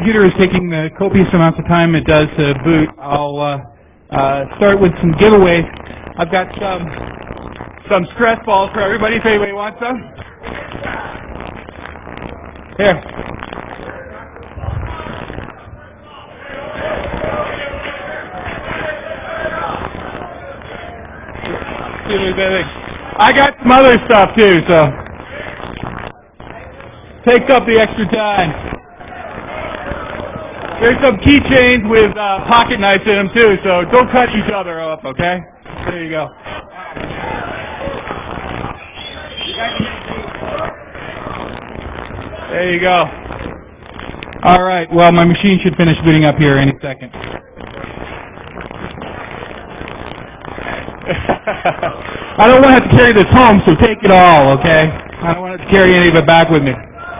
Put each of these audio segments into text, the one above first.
computer is taking the copious amounts of time it does to boot, I'll start with some giveaways. I've got some stress balls for everybody, if anybody wants some. Here. I got some other stuff too, so takes up the extra time. There's some keychains with pocket knives in them too, so don't cut each other up, okay? There you go. There you go. All right, well, my machine should finish booting up here any second. I don't want to have to carry this home, so take it all, okay? I don't want to carry any of it back with me.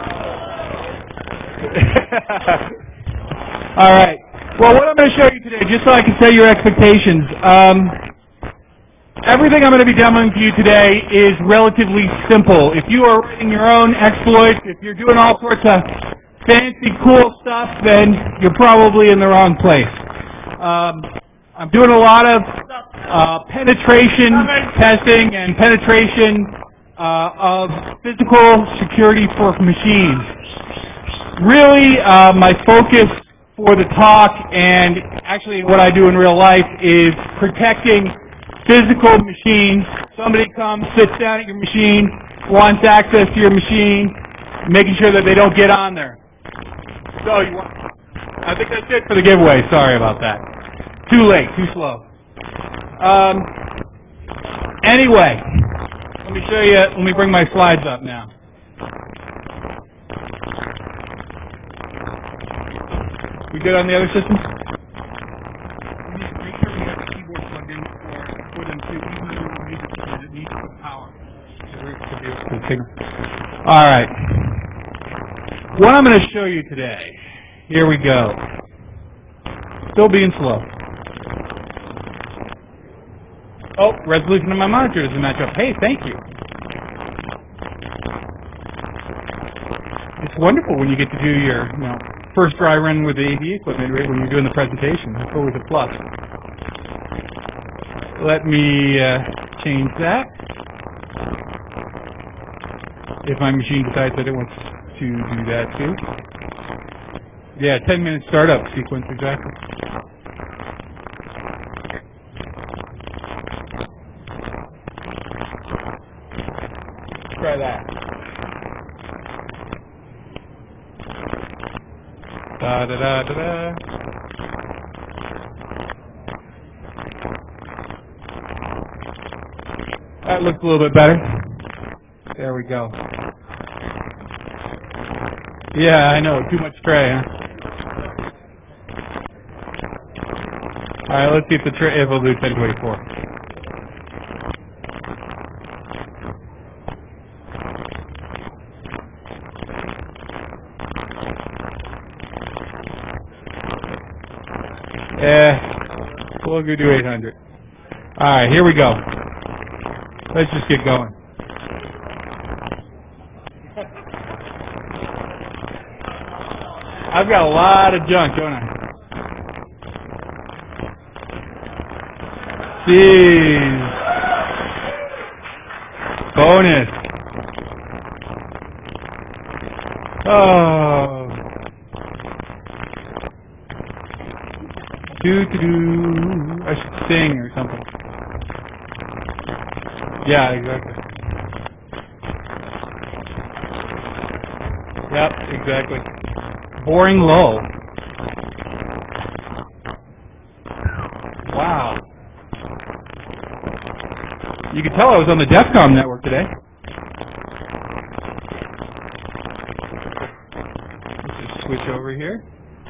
All right. Well, what I'm going to show you today, just so I can set your expectations, everything I'm going to be demoing for you today is relatively simple. If you are writing your own exploits, if you're doing all sorts of fancy, cool stuff, then you're probably in the wrong place. I'm doing a lot of penetration testing and penetration of physical security for machines. Really, my focus for the talk and actually what I do in real life is protecting physical machines. Somebody comes, sits down at your machine, wants access to your machine, making sure that they don't get on there. So I think that's it for the giveaway. Sorry about that. Too late, too slow. Anyway, let me show you, let me bring my slides up now. We good on the other systems? We need to make sure we have the keyboard plugged in for them to even though it needs power. All right. What I'm going to show you today, here we go. Still being slow. Oh, resolution of my monitor doesn't match up. Hey, thank you. It's wonderful when you get to do your, first dry run with the AV equipment right when you're doing the presentation. It's always a plus. Let me change that. If my machine decides that it wants to do that too. Yeah, 10-minute startup sequence exactly. Try that. Da da da da da. That looks a little bit better. There we go. Yeah, I know. Too much tray, huh? All right, let's see if the tray will do 1024. We'll go do 800. All right, here we go. Let's just get going. I've got a lot of junk, don't I? Jeez. Bonus. Oh. I should sing or something. Yeah, exactly. Yep, exactly. Boring lull. Wow. You could tell I was on the DEFCON network today. Let's just switch over here.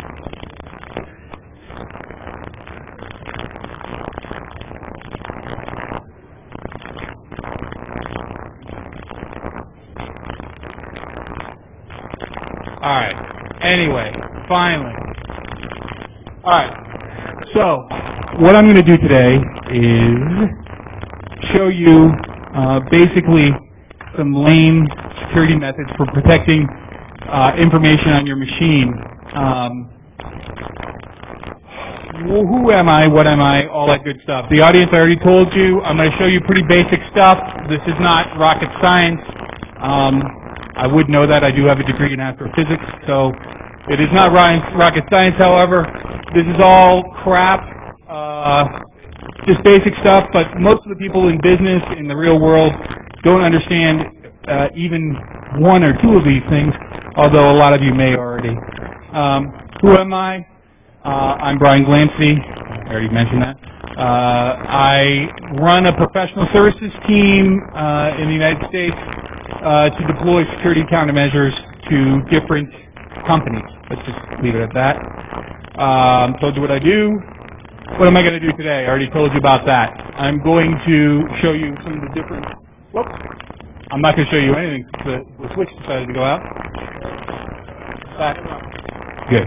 Alright, anyway, finally. Alright, so what I'm going to do today is show you basically some lame security methods for protecting information on your machine Who am I, what am I, all that good stuff. The audience, I already told you, I'm going to show you pretty basic stuff. This is not rocket science. I would know that. I do have a degree in astrophysics, so it is not rocket science, however. This is all crap, just basic stuff, but most of the people in business, in the real world, don't understand even one or two of these things, although a lot of you may already. Who am I? I'm Brian Glancy. I already mentioned that. I run a professional services team in the United States to deploy security countermeasures to different companies. Let's just leave it at that. Told you what I do. What am I going to do today? I already told you about that. I'm going to show you some of the different... Whoops. I'm not going to show you anything. The switch decided to go out. Back. Good.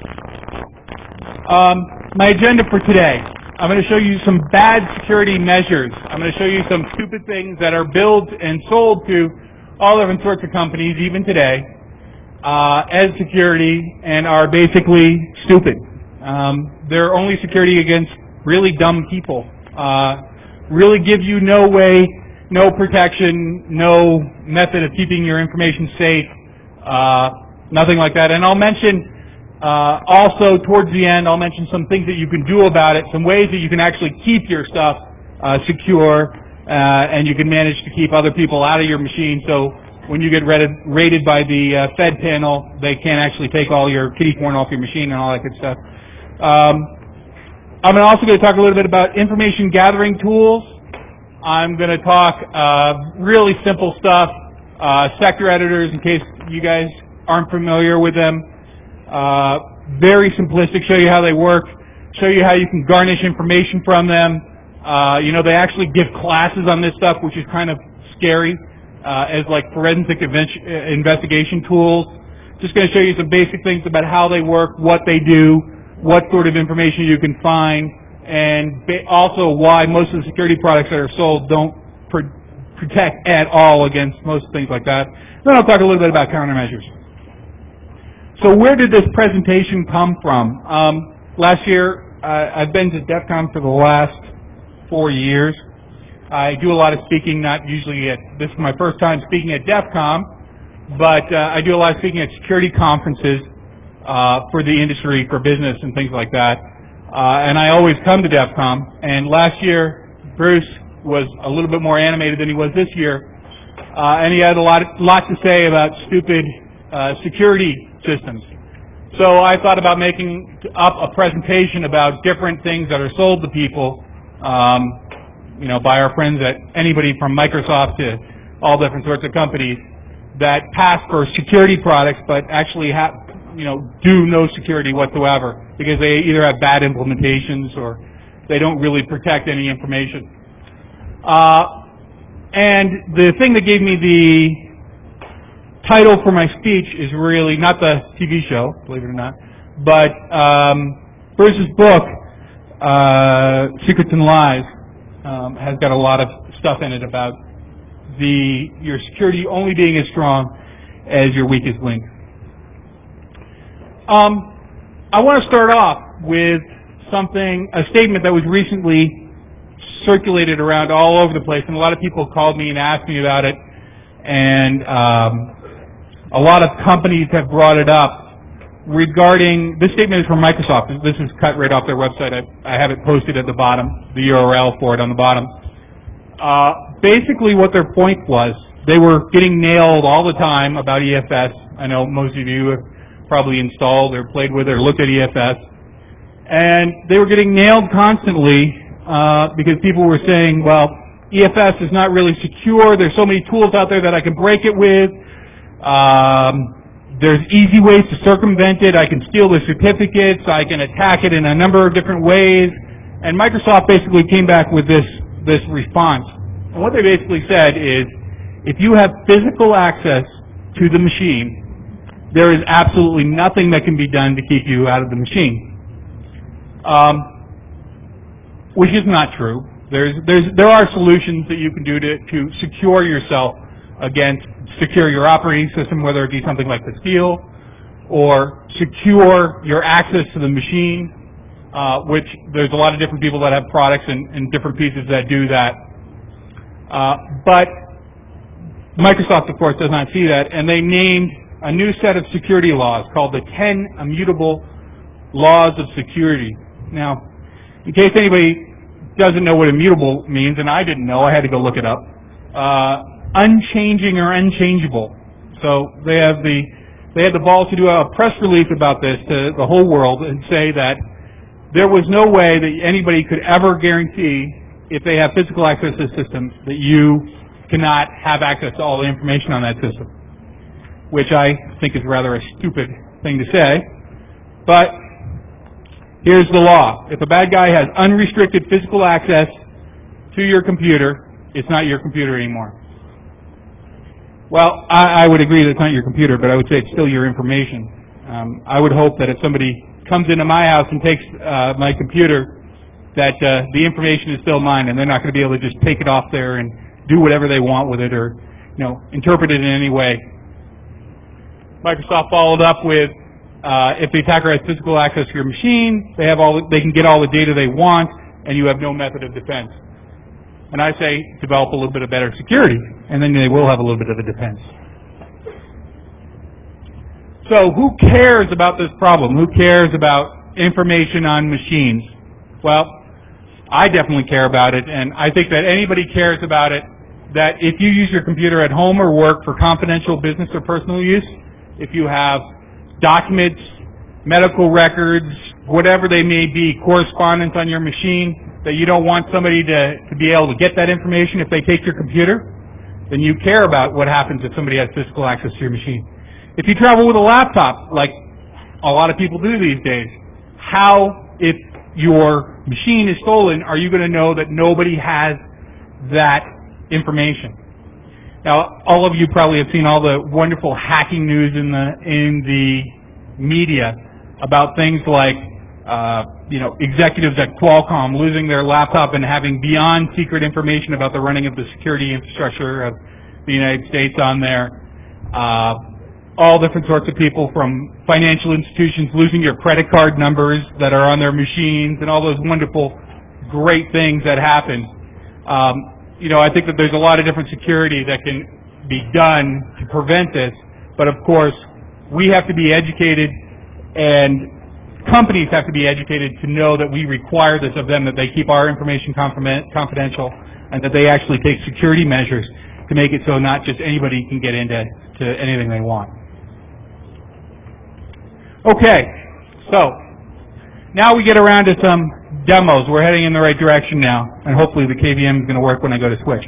My agenda for today. I'm going to show you some bad security measures. I'm going to show you some stupid things that are built and sold to all different sorts of companies, even today, as security, and are basically stupid. They're only security against really dumb people. Really give you no way, no protection, no method of keeping your information safe, nothing like that. And I'll mention also, towards the end, I'll mention some things that you can do about it, some ways that you can actually keep your stuff secure, and you can manage to keep other people out of your machine, so when you get raided by the Fed panel, they can't actually take all your kiddie porn off your machine and all that good stuff. I'm also going to talk a little bit about information gathering tools. I'm going to talk really simple stuff, sector editors, in case you guys aren't familiar with them. Very simplistic, show you how they work, show you how you can garnish information from them. They actually give classes on this stuff, which is kind of scary, as like forensic investigation tools. Just going to show you some basic things about how they work, what they do, what sort of information you can find, and also why most of the security products that are sold don't protect at all against most things like that. Then I'll talk a little bit about countermeasures. So where did this presentation come from? Last year, I've been to DEF CON for the last 4 years. I do a lot of speaking, not usually this is my first time speaking at DEF CON, but I do a lot of speaking at security conferences for the industry, for business and things like that. And I always come to DEF CON, and last year, Bruce was a little bit more animated than he was this year, and he had a lot to say about stupid security systems. So I thought about making up a presentation about different things that are sold to people, by our friends at anybody from Microsoft to all different sorts of companies that pass for security products, but actually do no security whatsoever because they either have bad implementations or they don't really protect any information. And the thing that gave me the title for my speech is really not the TV show, believe it or not, but Bruce's book, Secrets and Lies, has got a lot of stuff in it about your security only being as strong as your weakest link. I want to start off with a statement that was recently circulated around all over the place, and a lot of people called me and asked me about it, and a lot of companies have brought it up regarding, this statement is from Microsoft. This is cut right off their website. I have it posted at the bottom, the URL for it on the bottom. Basically what their point was, they were getting nailed all the time about EFS. I know most of you have probably installed or played with or looked at EFS. And they were getting nailed constantly because people were saying, well, EFS is not really secure. There's so many tools out there that I can break it with. There's easy ways to circumvent it. I can steal the certificates. I can attack it in a number of different ways. And Microsoft basically came back with this response. And what they basically said is, if you have physical access to the machine, there is absolutely nothing that can be done to keep you out of the machine. Which is not true. There are solutions that you can do to secure yourself against secure your operating system, whether it be something like the Steal or secure your access to the machine, which there's a lot of different people that have products and different pieces that do that. But Microsoft, of course, does not see that, and they named a new set of security laws called the 10 Immutable Laws of Security. Now, in case anybody doesn't know what immutable means, and I didn't know, I had to go look it up, unchanging or unchangeable. So they had the balls to do a press release about this to the whole world and say that there was no way that anybody could ever guarantee, if they have physical access to systems, that you cannot have access to all the information on that system, which I think is rather a stupid thing to say. But here's the law. If a bad guy has unrestricted physical access to your computer, it's not your computer anymore. Well, I would agree that it's not your computer, but I would say it's still your information. I would hope that if somebody comes into my house and takes my computer, that the information is still mine, and they're not going to be able to just take it off there and do whatever they want with it, or interpret it in any way. Microsoft followed up with, if the attacker has physical access to your machine, they can get all the data they want, and you have no method of defense. And I say, develop a little bit of better security, and then they will have a little bit of a defense. So who cares about this problem? Who cares about information on machines? Well, I definitely care about it, and I think that anybody cares about it, that if you use your computer at home or work for confidential business or personal use, if you have documents, medical records, whatever they may be, correspondence on your machine, that you don't want somebody to be able to get that information if they take your computer, then you care about what happens if somebody has physical access to your machine. If you travel with a laptop, like a lot of people do these days, how, if your machine is stolen, are you going to know that nobody has that information? Now, all of you probably have seen all the wonderful hacking news in the media about things like executives at Qualcomm losing their laptop and having beyond secret information about the running of the security infrastructure of the United States on there. All different sorts of people, from financial institutions losing your credit card numbers that are on their machines, and all those wonderful, great things that happen. I think that there's a lot of different security that can be done to prevent this, but of course, we have to be educated, and companies have to be educated to know that we require this of them, that they keep our information confidential, and that they actually take security measures to make it so not just anybody can get into anything they want. Okay, so now we get around to some demos. We're heading in the right direction now, and hopefully the KVM is going to work when I go to switch.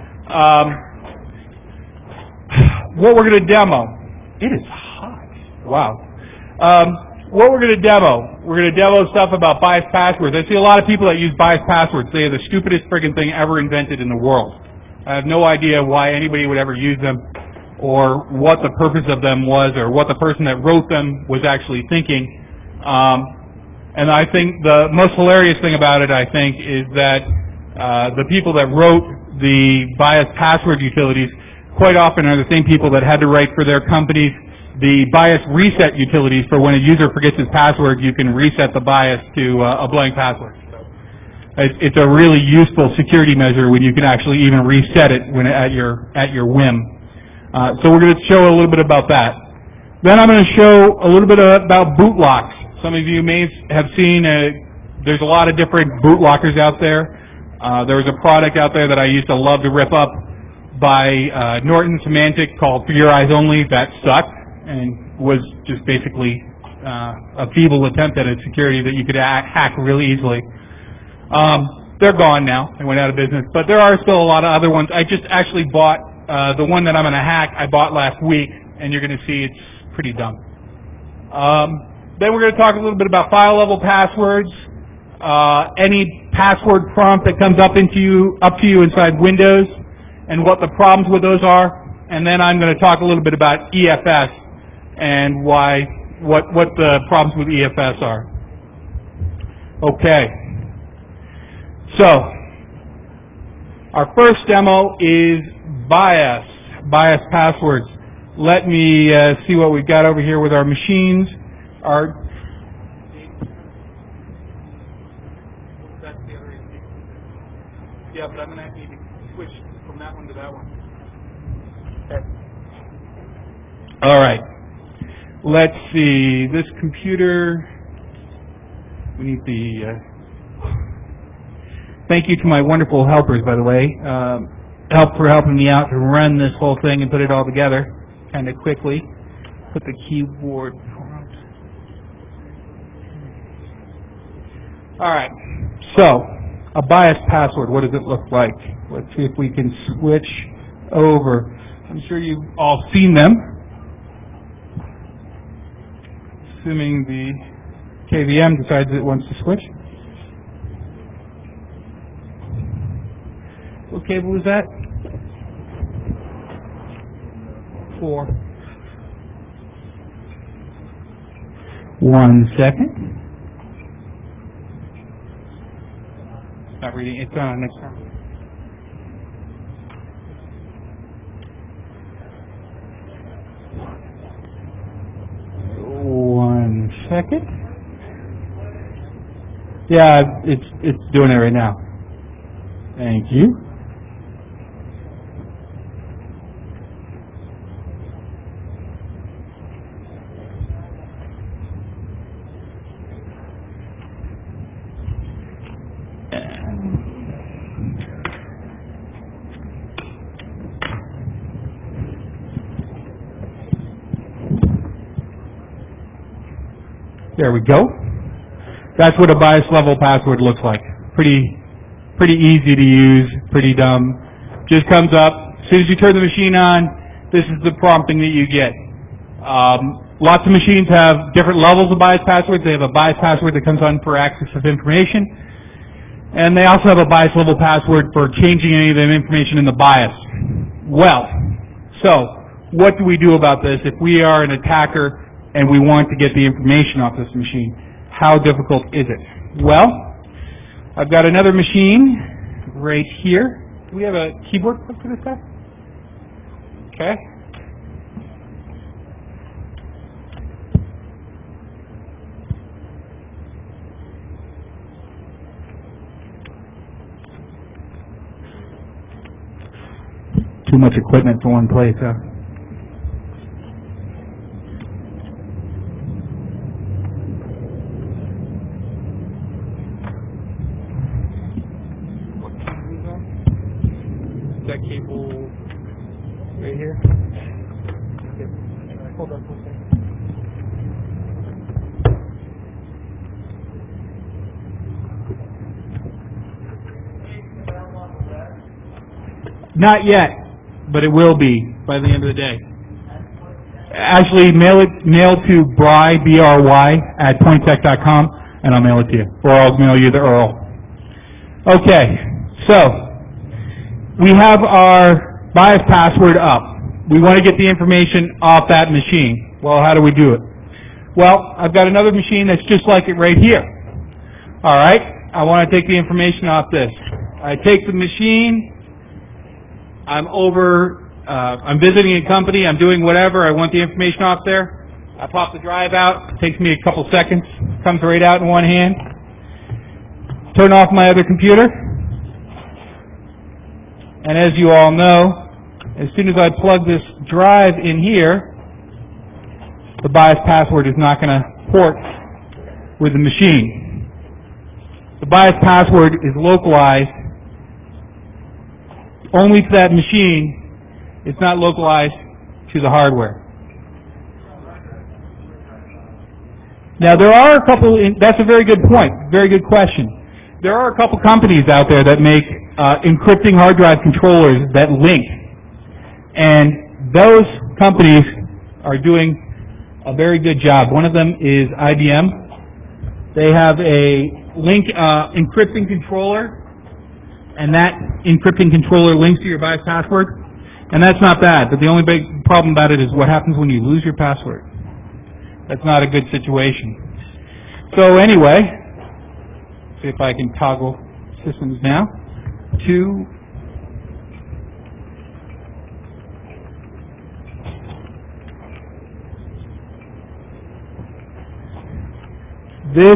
What we're going to demo, it is hot, wow. What we're going to demo, we're going to demo stuff about biased passwords. I see a lot of people that use biased passwords. They are the stupidest friggin' thing ever invented in the world. I have no idea why anybody would ever use them, or what the purpose of them was, or what the person that wrote them was actually thinking. And I think the most hilarious thing about it, is that the people that wrote the biased password utilities quite often are the same people that had to write for their companies the bias reset utilities for when a user forgets his password, you can reset the bias to a blank password. It's a really useful security measure when you can actually even reset it when at your whim. So we're going to show a little bit about that. Then I'm going to show a little bit about boot locks. Some of you may have seen there's a lot of different boot lockers out there. There was a product out there that I used to love to rip up by Norton Symantec called For Your Eyes Only. That sucked and was just basically a feeble attempt at a security that you could hack really easily. They're gone now. They went out of business. But there are still a lot of other ones. I just actually bought the one that I'm going to hack. I bought last week, and you're going to see it's pretty dumb. Then we're going to talk a little bit about file-level passwords, any password prompt that comes up to you inside Windows, and what the problems with those are. And then I'm going to talk a little bit about EFS and what the problems with EFS are. Okay. So, our first demo is biased passwords. Let me see what we've got over here with our machines. That's the other AC. Yeah, but I'm going to need to switch from that one to that one. Okay. All right. Let's see. This computer. We need the. Thank you to my wonderful helpers, by the way. For helping me out to run this whole thing and put it all together kind of quickly. Put the keyboard. All right. So, a bias password. What does it look like? Let's see if we can switch over. I'm sure you've all seen them. Assuming the KVM decides it wants to switch. What cable is that? 4. 1 second. Not reading. It's on next time. One second. Yeah, it's doing it right now. Thank you. There we go. That's what a bias level password looks like. Pretty easy to use, pretty dumb. Just comes up. As soon as you turn the machine on, this is the prompting that you get. Lots of machines have different levels of bias passwords. They have a bias password that comes on for access of information. And they also have a bias level password for changing any of the information in the bias. Well, so what do we do about this if we are an attacker and we want to get the information off this machine? How difficult is it? Well, I've got another machine right here. Do we have a keyboard clip for this guy? Okay. Too much equipment for one place, huh? That cable right here. Okay. Hold on for a second. Not yet, but it will be by the end of the day. Actually, mail to Bry, B-R-Y, at pointech.com, and I'll mail it to you. Or I'll mail you the URL. Okay, so we have our bias password up. We want to get the information off that machine. Well, how do we do it? Well, I've got another machine that's just like it right here. All right, I want to take the information off this. I take the machine. I'm visiting a company. I'm doing whatever. I want the information off there. I pop the drive out. It takes me a couple seconds. Comes right out in one hand. Turn off my other computer. And as you all know, as soon as I plug this drive in here, the bias password is not going to port with the machine. The bias password is localized only to that machine. It's not localized to the hardware. Now there are a couple, that's a very good point, very good question. There are a couple companies out there that make encrypting hard drive controllers that link. And those companies are doing a very good job. One of them is IBM. They have a link encrypting controller, and that encrypting controller links to your BIOS password. And that's not bad, but the only big problem about it is what happens when you lose your password. That's not a good situation. So anyway, see if I can toggle systems now to This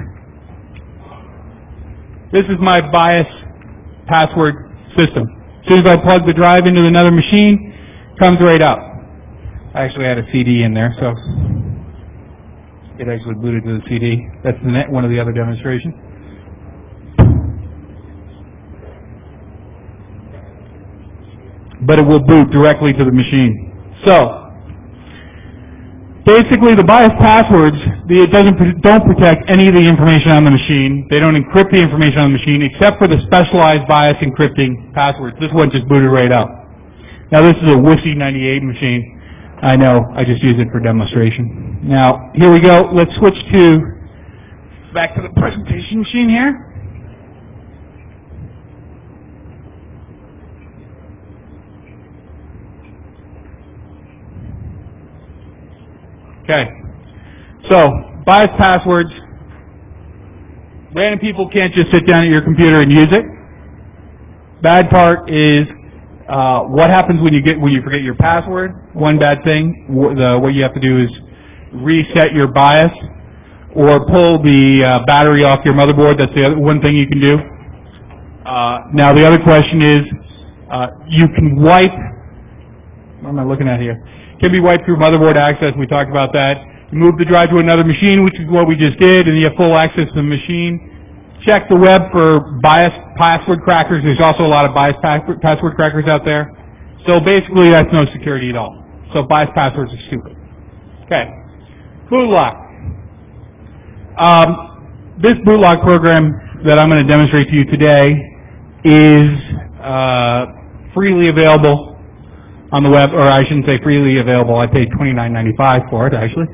is my BIOS password system. As soon as I plug the drive into another machine, it comes right up. I actually had a CD in there, so it actually booted to the CD. That's one of the other demonstrations. But it will boot directly to the machine. So, basically, the BIOS passwords don't protect any of the information on the machine. They don't encrypt the information on the machine, except for the specialized BIOS encrypting passwords. This one just booted right up. Now, this is a WISI 98 machine. I know, I just use it for demonstration. Now, here we go. Let's switch back to the presentation machine here. Okay, so BIOS passwords. Random people can't just sit down at your computer and use it. Bad part is what happens when you forget your password. One bad thing, what you have to do is reset your BIOS or pull the battery off your motherboard. That's the other one thing you can do. Now the other question is you can wipe. What am I looking at here? Can be wiped through motherboard access. We talked about that. You move the drive to another machine, which is what we just did, and you have full access to the machine. Check the web for BIOS password crackers. There's also a lot of BIOS password crackers out there. So basically, that's no security at all. So BIOS passwords are stupid. Okay. Bootlock. This bootlock program that I'm going to demonstrate to you today is freely available on the web, or I shouldn't say freely available. I paid $29.95 for it, actually.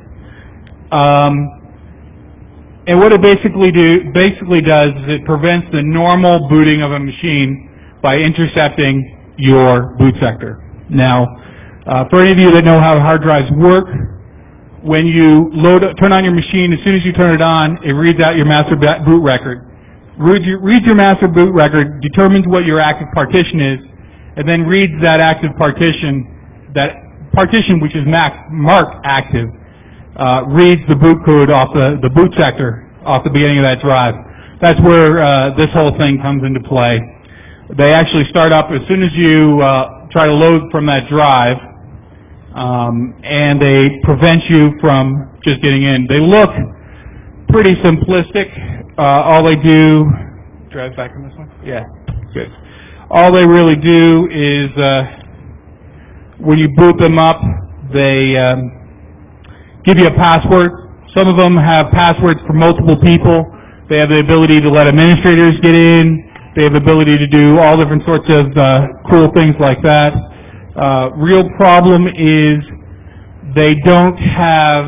And what it basically does is it prevents the normal booting of a machine by intercepting your boot sector. Now, for any of you that know how hard drives work, when you turn on your machine, as soon as you turn it on, it reads out your master boot record. Reads your master boot record, determines what your active partition is, and then reads that active partition, which is marked active, reads the boot code off the boot sector off the beginning of that drive. That's where this whole thing comes into play. They actually start up as soon as you try to load from that drive, and they prevent you from just getting in. They look pretty simplistic. All they do, drive back on this one? Yeah, good. All they really do is, when you boot them up, they give you a password. Some of them have passwords for multiple people. They have the ability to let administrators get in. They have the ability to do all different sorts of cool things like that. Real problem is they don't have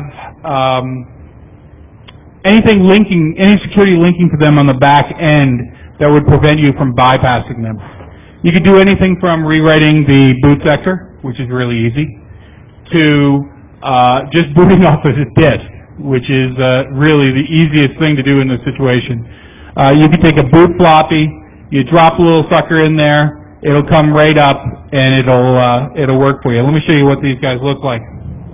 any security linking to them on the back end that would prevent you from bypassing them. You could do anything from rewriting the boot sector, which is really easy, to just booting off of a disk, which is really the easiest thing to do in this situation. You can take a boot floppy, you drop a little sucker in there, it'll come right up, and it'll work for you. Let me show you what these guys look like.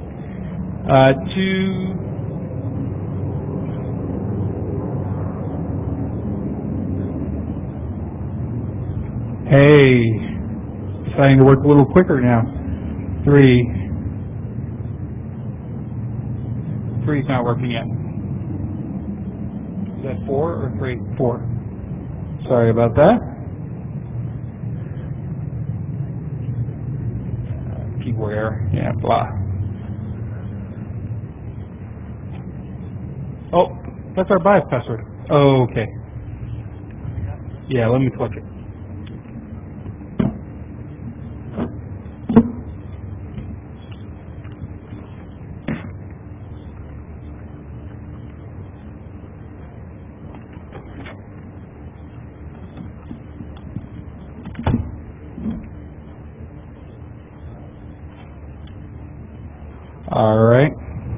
Hey, starting to work a little quicker now. 3. 3's not working yet. Is that 4 or 3? 4. Sorry about that. Keyboard error. Yeah, blah. Oh, that's our BIOS password. Oh, okay. Yeah, let me click it. All right.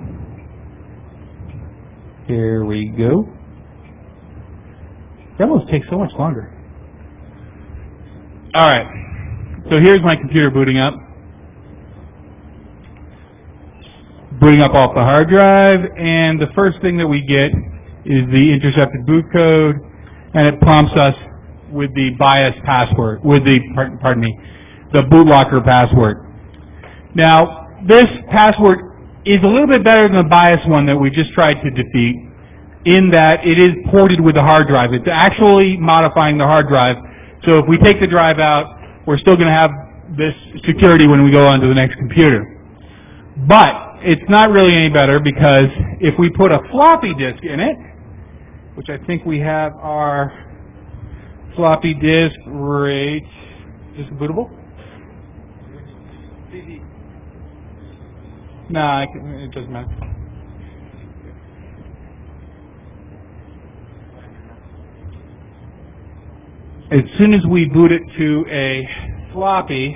Here we go. Demos take so much longer. All right. So here's my computer booting up. Booting up off the hard drive, and the first thing that we get is the intercepted boot code, and it prompts us with the BIOS password, with the, pardon me, the bootlocker password. Now, this password is a little bit better than the BIOS one that we just tried to defeat, in that it is ported with the hard drive. It's actually modifying the hard drive, so if we take the drive out, we're still going to have this security when we go onto the next computer. But it's not really any better, because if we put a floppy disk in it, which I think we have our floppy disk right, is this bootable? No, it doesn't matter. As soon as we boot it to a floppy,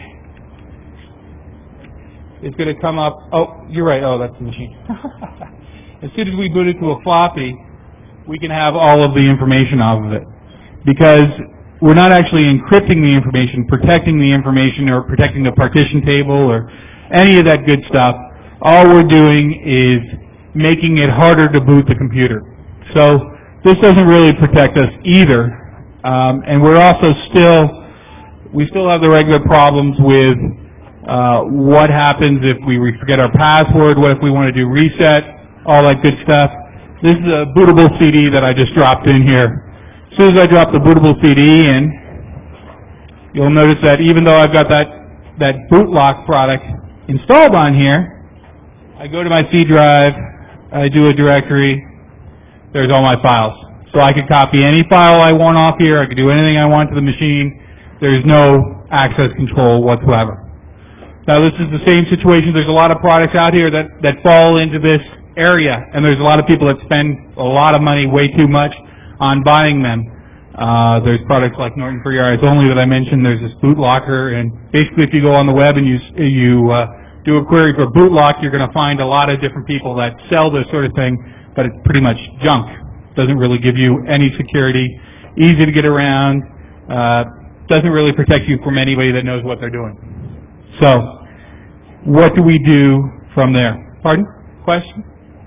it's going to come up, oh, you're right, oh, that's the machine. As soon as we boot it to a floppy, we can have all of the information off of it. Because we're not actually encrypting the information, protecting the information, or protecting the partition table, or any of that good stuff. All we're doing is making it harder to boot the computer. So this doesn't really protect us either. And we're also we still have the regular problems with what happens if we forget our password, what if we want to do reset, all that good stuff. This is a bootable CD that I just dropped in here. As soon as I drop the bootable CD in, you'll notice that even though I've got that bootlock product installed on here, I go to my C drive, I do a directory, there's all my files. So I could copy any file I want off here, I could do anything I want to the machine, there's no access control whatsoever. Now this is the same situation, there's a lot of products out here that fall into this area, and there's a lot of people that spend a lot of money, way too much, on buying them. There's products like Norton for Your Eyes Only that I mentioned, there's this bootlocker, and basically if you go on the web and you do a query for bootlock, you're going to find a lot of different people that sell this sort of thing, but it's pretty much junk. Doesn't really give you any security, easy to get around, doesn't really protect you from anybody that knows what they're doing. So, what do we do from there? Pardon? Question?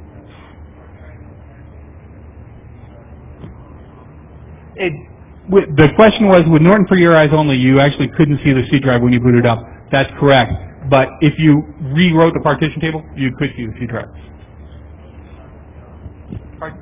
The question was, with Norton for Your Eyes Only, you actually couldn't see the C drive when you booted up. That's correct. But if you rewrote the partition table, you could see the C drive. Pardon?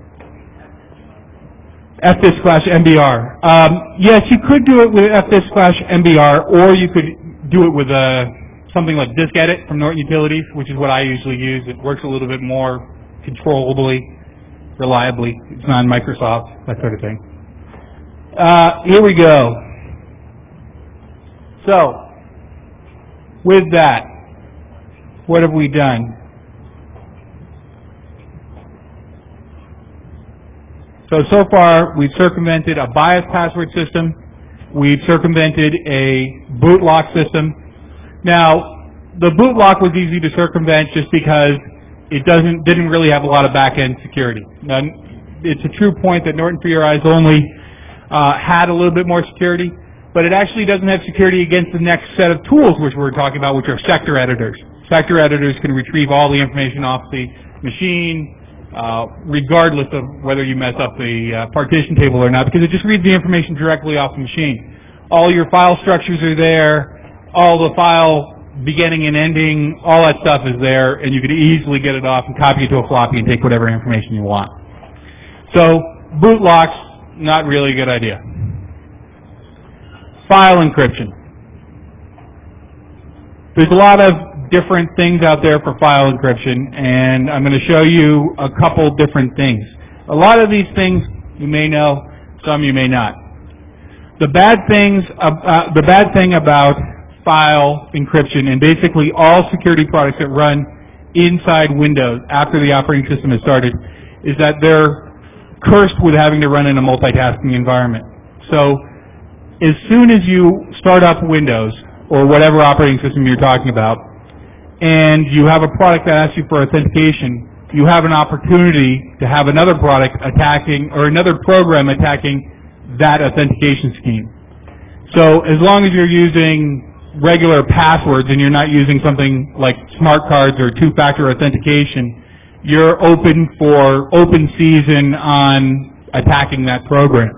FDisk/MBR. Yes, you could do it with FDisk/MBR, or you could do it with something like DiskEdit from Norton Utilities, which is what I usually use. It works a little bit more controllably, reliably. It's not Microsoft, that sort of thing. Here we go. So, with that, what have we done? So far, we've circumvented a BIOS password system. We've circumvented a boot lock system. Now, the boot lock was easy to circumvent just because it didn't really have a lot of back-end security. Now, it's a true point that Norton for Your Eyes Only had a little bit more security, but it actually doesn't have security against the next set of tools which we're talking about, which are sector editors. Sector editors can retrieve all the information off the machine, regardless of whether you mess up the partition table or not, because it just reads the information directly off the machine. All your file structures are there, all the file beginning and ending, all that stuff is there, and you can easily get it off and copy it to a floppy and take whatever information you want. So, boot locks, not really a good idea. File encryption. There's a lot of different things out there for file encryption, and I'm going to show you a couple different things. A lot of these things you may know, some you may not. The bad thing about file encryption, and basically all security products that run inside Windows after the operating system has started, is that they're cursed with having to run in a multitasking environment. So, as soon as you start up Windows, or whatever operating system you're talking about, and you have a product that asks you for authentication, you have an opportunity to have another product attacking, or another program attacking that authentication scheme. So as long as you're using regular passwords and you're not using something like smart cards or two-factor authentication, you're open for open season on attacking that program.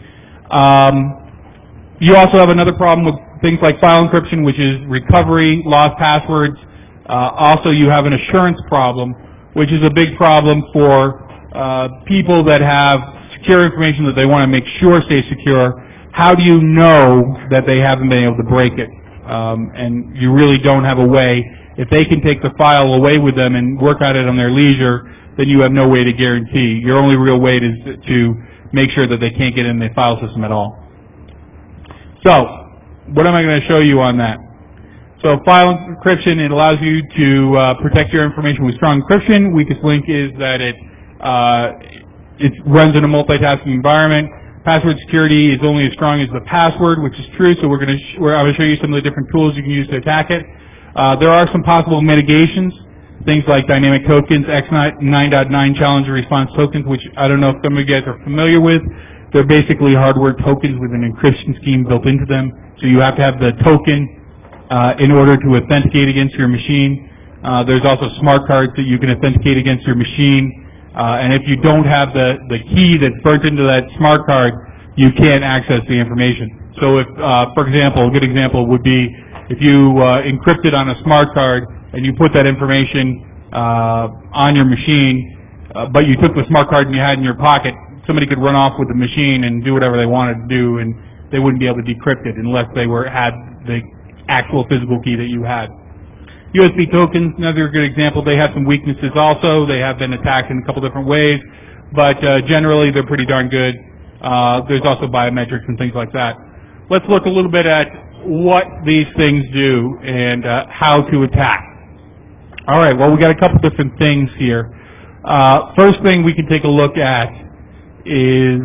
You also have another problem with things like file encryption, which is recovery, lost passwords. Also, you have an assurance problem, which is a big problem for people that have secure information that they want to make sure stays secure. How do you know that they haven't been able to break it? And you really don't have a way. If they can take the file away with them and work on it on their leisure, then you have no way to guarantee. Your only real way is to make sure that they can't get in the file system at all. So, what am I going to show you on that? So, file encryption, it allows you to protect your information with strong encryption. Weakest link is that it runs in a multitasking environment. Password security is only as strong as the password, which is true. So, I'm going to show you some of the different tools you can use to attack it. There are some possible mitigations, things like dynamic tokens, X9.9 challenger response tokens, which I don't know if some of you guys are familiar with. They're basically hardware tokens with an encryption scheme built into them. So you have to have the token in order to authenticate against your machine. There's also smart cards that you can authenticate against your machine. And if you don't have the key that's burnt into that smart card, you can't access the information. So if, for example, a good example would be if you encrypted on a smart card and you put that information on your machine, but you took the smart card and you had it in your pocket, somebody could run off with the machine and do whatever they wanted to do, and they wouldn't be able to decrypt it unless they had the actual physical key that you had. USB tokens, another good example. They have some weaknesses also. They have been attacked in a couple different ways, but generally they're pretty darn good. There's also biometrics and things like that. Let's look a little bit at what these things do and how to attack. All right, well, we got a couple different things here. First thing we can take a look at is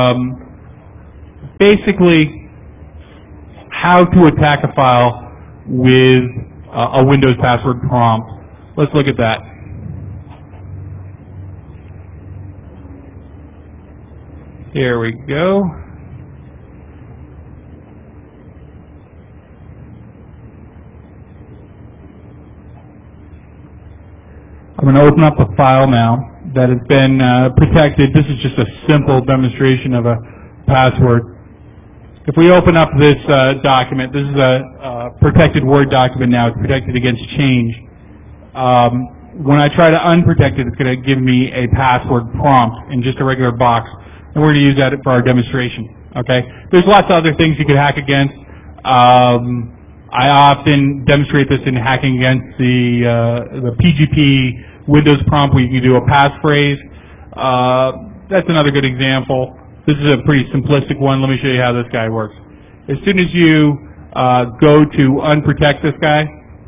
basically how to attack a file with a Windows password prompt. Let's look at that. Here we go. I'm going to open up a file now that has been protected. This is just a simple demonstration of a password. If we open up this document, this is a protected Word document now. It's protected against change. When I try to unprotect it, it's going to give me a password prompt in just a regular box, and we're going to use that for our demonstration. Okay? There's lots of other things you could hack against. I often demonstrate this in hacking against the PGP Windows prompt where you can do a passphrase. That's another good example. This is a pretty simplistic one. Let me show you how this guy works. As soon as you go to unprotect this guy,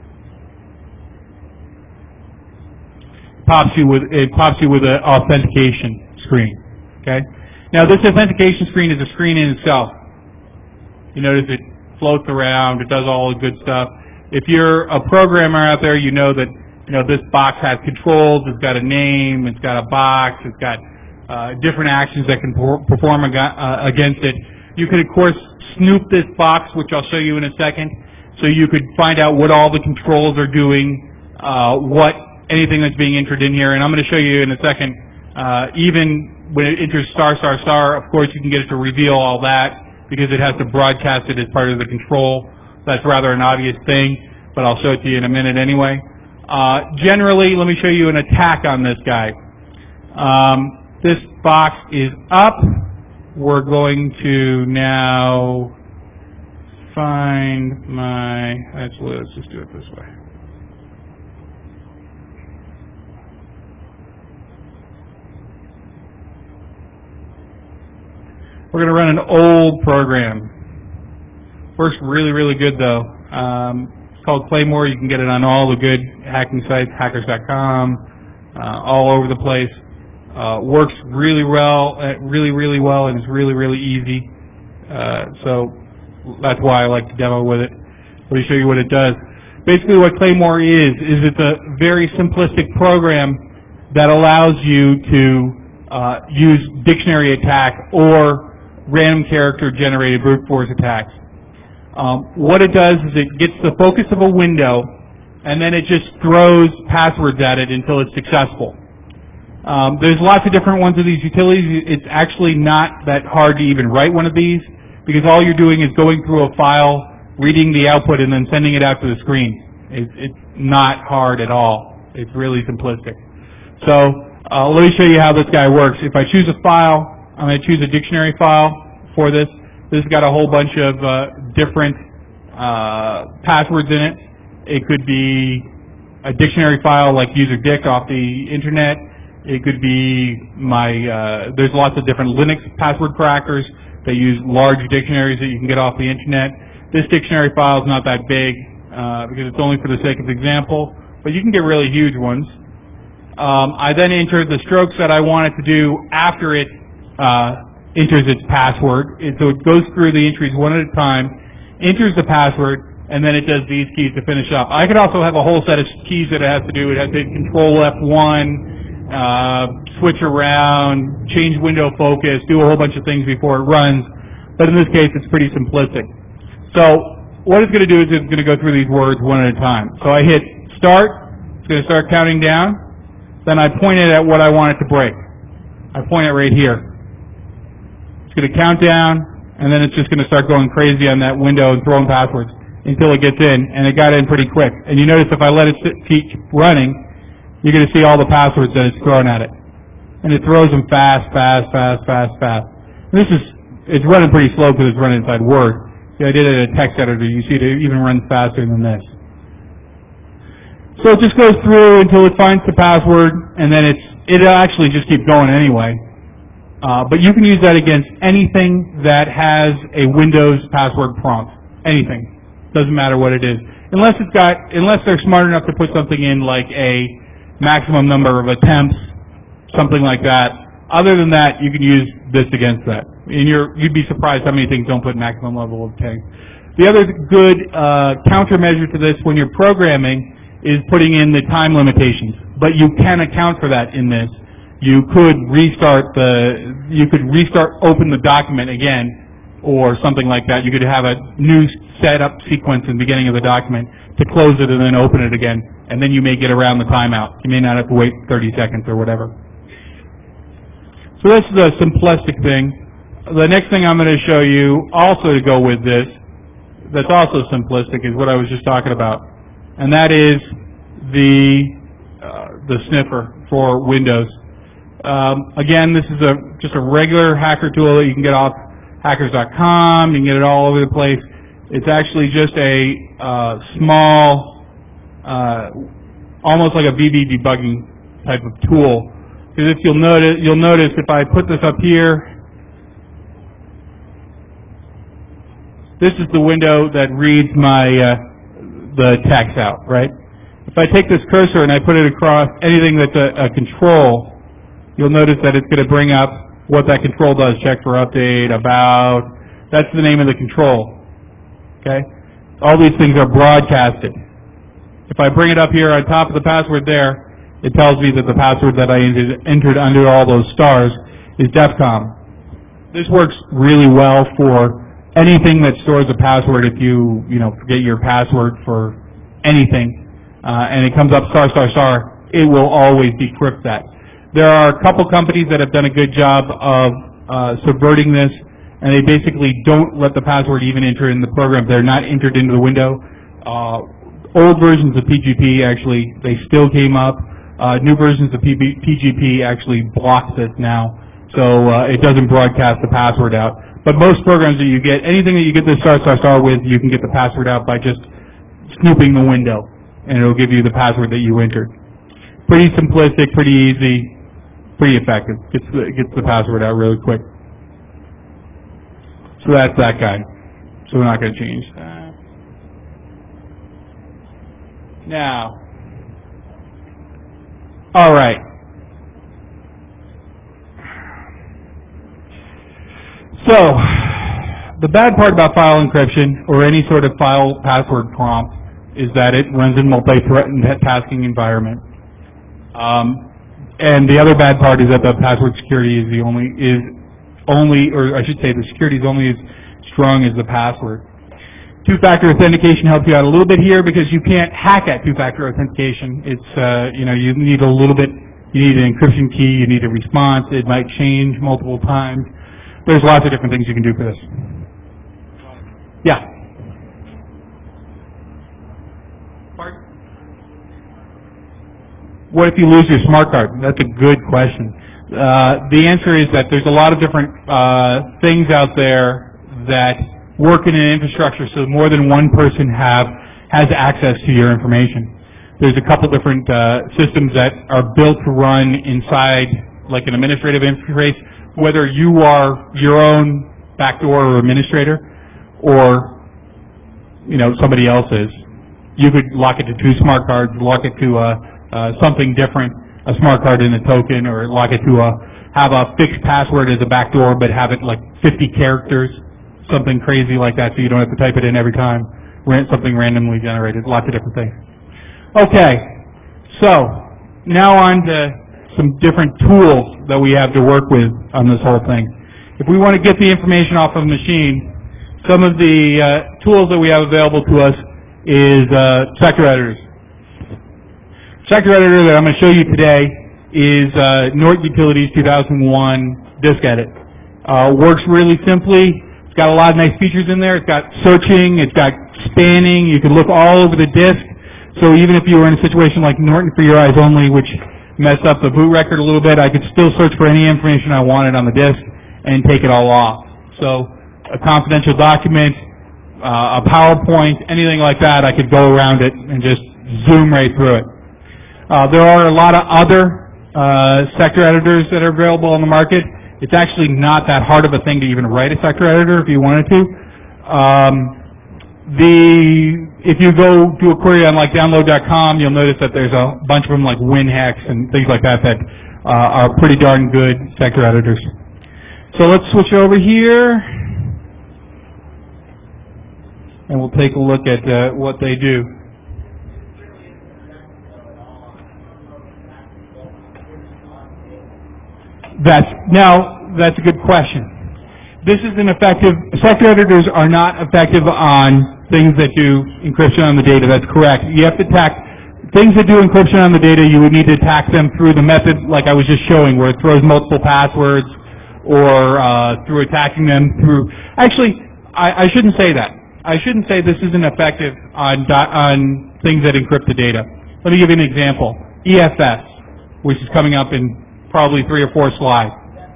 it pops you with an authentication screen. Okay. Now this authentication screen is a screen in itself. You notice it floats around. It does all the good stuff. If you're a programmer out there, you know that this box has controls. It's got a name. It's got a box. It's got different actions that can perform against it. You could, of course, snoop this box, which I'll show you in a second, so you could find out what all the controls are doing, anything that's being entered in here. And I'm going to show you in a second, even when it enters ****, of course, you can get it to reveal all that because it has to broadcast it as part of the control. That's rather an obvious thing, but I'll show it to you in a minute anyway. Generally, let me show you an attack on this guy. This box is up. We're going to now find let's just do it this way. We're going to run an old program. Works really, really good though. It's called Claymore. You can get it on all the good hacking sites, hackers.com, all over the place. Works really well, really well, and it's really, really easy. So that's why I like to demo with it. Let me show you what it does. Basically what Claymore is it's a very simplistic program that allows you to use dictionary attack or random character generated brute force attacks. What it does is it gets the focus of a window and then it just throws passwords at it until it's successful. There's lots of different ones of these utilities. It's actually not that hard to even write one of these, because all you're doing is going through a file, reading the output, and then sending it out to the screen. It's not hard at all. It's really simplistic. So let me show you how this guy works. If I choose a file, I'm going to choose a dictionary file for this. This has got a whole bunch of different passwords in it. It could be a dictionary file like userdict off the internet. It could be there's lots of different Linux password crackers that use large dictionaries that you can get off the internet. This dictionary file is not that big because it's only for the sake of example, but you can get really huge ones. I then enter the strokes that I want it to do after it enters its password. So it goes through the entries one at a time, enters the password, and then it does these keys to finish up. I could also have a whole set of keys that it has to do. It has to control F1, switch around, change window focus, do a whole bunch of things before it runs. But in this case, it's pretty simplistic. So what it's going to do is it's going to go through these words one at a time. So I hit start. It's going to start counting down. Then I point it at what I want it to break. I point it right here. It's going to count down, and then it's just going to start going crazy on that window and throwing passwords until it gets in, and it got in pretty quick. And you notice if I let it keep running, you're going to see all the passwords that it's throwing at it. And it throws them fast, fast, fast, fast, fast. And it's running pretty slow because it's running inside Word. See, I did it in a text editor. You see it even runs faster than this. So it just goes through until it finds the password, and then it'll actually just keep going anyway. But you can use that against anything that has a Windows password prompt. Anything. Doesn't matter what it is. Unless they're smart enough to put something in like a maximum number of attempts, something like that. Other than that, you can use this against that. And you'd be surprised how many things don't put maximum level of tank. The other good countermeasure to this when you're programming is putting in the time limitations. But you can account for that in this. You could open the document again, or something like that. You could have a new setup sequence in the beginning of the document to close it and then open it again, and then you may get around the timeout. You may not have to wait 30 seconds or whatever. So this is a simplistic thing. The next thing I'm going to show you, also to go with this, that's also simplistic, is what I was just talking about, and that is the sniffer for Windows. Again, this is just a regular hacker tool that you can get off hackers.com. You can get it all over the place. It's actually just a small, almost like a VB debugging type of tool. Because if you'll notice if I put this up here, this is the window that reads the text out, right? If I take this cursor and I put it across anything that's a control, you'll notice that it's going to bring up what that control does. Check for update, about. That's the name of the control. Okay? All these things are broadcasted. If I bring it up here on top of the password there, it tells me that the password that I entered under all those stars is DEFCON. This works really well for anything that stores a password. If you forget your password for anything, and it comes up ****, it will always decrypt that. There are a couple companies that have done a good job of subverting this, and they basically don't let the password even enter in the program. They're not entered into the window. Old versions of PGP actually, they still came up. New versions of PGP actually block this now, so it doesn't broadcast the password out. But most programs that you get, anything that you get this **** with, you can get the password out by just snooping the window, and it'll give you the password that you entered. Pretty simplistic, pretty easy, pretty effective. Gets the password out really quick. So that's that guy. So we're not going to change that. Now, all right. So, the bad part about file encryption, or any sort of file password prompt, is that it runs in multi-threaded tasking environment. And the other bad part is that the password security is the security is only as strong as the password. Two-factor authentication helps you out a little bit here because you can't hack at two-factor authentication. It's you need a little bit You need an encryption key, you need a response, it might change multiple times. There's lots of different things you can do for this. Yeah? Pardon? What if you lose your smart card? That's a good question. The answer is that there's a lot of different things out there that work in an infrastructure so more than one person has access to your information. There's a couple different systems that are built to run inside like an administrative interface, whether you are your own backdoor or administrator or somebody else is. You could lock it to 2 smart cards, lock it to something different, a smart card and a token, or lock it to have a fixed password as a backdoor but have it like 50 characters, something crazy like that so you don't have to type it in every time, something randomly generated, lots of different things. Okay, so now on to some different tools that we have to work with on this whole thing. If we want to get the information off of a machine, some of the tools that we have available to us is sector editors. Sector editor that I'm going to show you today is Norton Utilities 2001 Disk Edit. Works really simply. It's got a lot of nice features in there. It's got searching, it's got spanning. You can look all over the disk. So even if you were in a situation like Norton for Your Eyes Only, which messed up the boot record a little bit, I could still search for any information I wanted on the disk and take it all off. So a confidential document, a PowerPoint, anything like that, I could go around it and just zoom right through it. There are a lot of other sector editors that are available on the market. It's actually not that hard of a thing to even write a sector editor if you wanted to. If you go do a query on like download.com, you'll notice that there's a bunch of them like WinHex and things like that that are pretty darn good sector editors. So let's switch over here and we'll take a look at what they do. That's a good question. This is sector editors are not effective on things that do encryption on the data. That's correct. You have to attack things that do encryption on the data. You would need to attack them through the method like I was just showing, where it throws multiple passwords, or through attacking them through. Actually, I shouldn't say that. I shouldn't say this isn't effective on things that encrypt the data. Let me give you an example. EFS, which is coming up in probably 3 or 4 slides.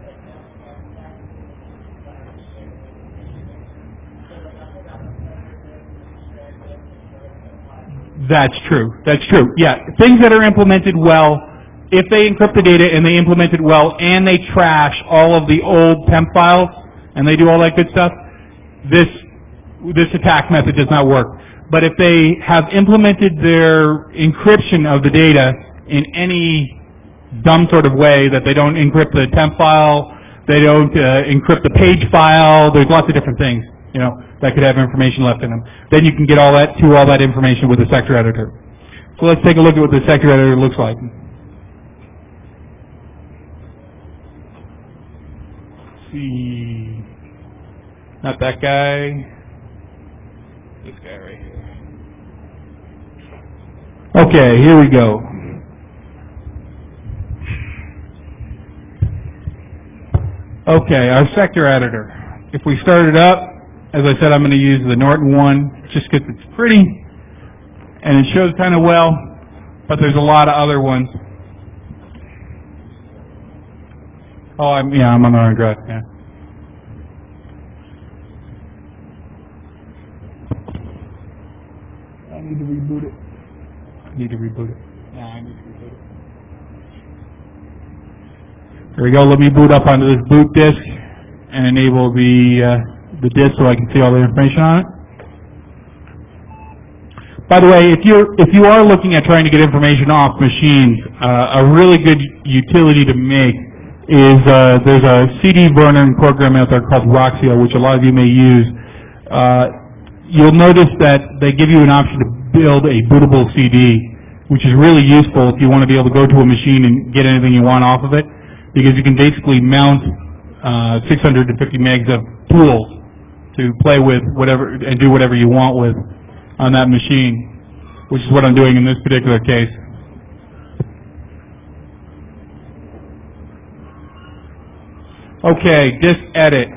That's true. That's true. Yeah, things that are implemented well, if they encrypt the data and they implement it well and they trash all of the old temp files and they do all that good stuff, this attack method does not work. But if they have implemented their encryption of the data in any dumb sort of way, that they don't encrypt the temp file, they don't encrypt the page file, there's lots of different things, that could have information left in them. Then you can get all that information with the sector editor. So let's take a look at what the sector editor looks like. Let's see. Not that guy. This guy right here. Okay, here we go. Okay, our sector editor. If we start it up, as I said, I'm going to use the Norton one just because it's pretty and it shows kind of well, but there's a lot of other ones. Oh, I'm on the wrong address, yeah. I need to reboot it. I need to reboot it. There we go. Let me boot up onto this boot disk and enable the disk so I can see all the information on it. By the way, if you are looking at trying to get information off machines, a really good utility to make is there's a CD burning program out there called Roxio, which a lot of you may use. You'll notice that they give you an option to build a bootable CD, which is really useful if you want to be able to go to a machine and get anything you want off of it, because you can basically mount 650 megs of tools to play with whatever and do whatever you want with on that machine, which is what I'm doing in this particular case. Okay, disk edit.